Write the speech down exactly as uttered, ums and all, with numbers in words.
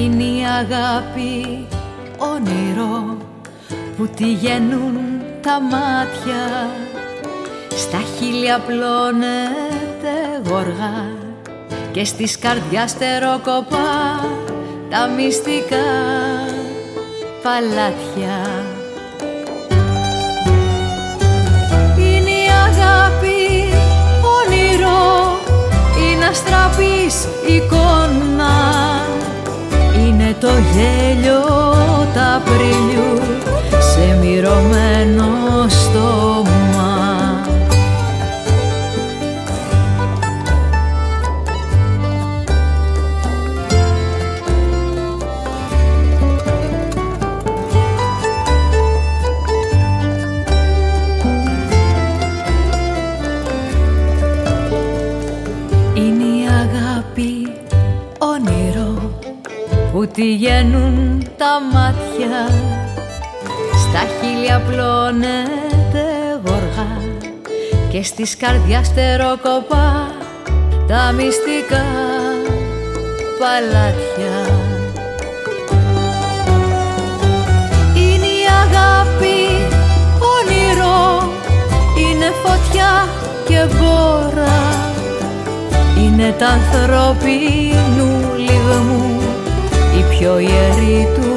Είναι η αγάπη όνειρο που τη γεννούν τα μάτια, στα χείλη απλώνεται γοργά και στις καρδιάς στεροκοπά τα μυστικά παλάτια. Είναι η αγάπη όνειρο, είναι αστραπής εικόνα, είναι το γέλιο τ' Απριλιού σε μυρωμένο στόμα. Είναι η αγάπη όνειρο που τη γεννούν τα μάτια, στα χείλη απλώνεται γοργά και στις καρδιάς στεροκοπά τα μυστικά παλάτια. Είναι η αγάπη όνειρο, είναι φωτιά και μπόρα, είναι τ' ανθρώπινου λιγμού η πιο ιερή του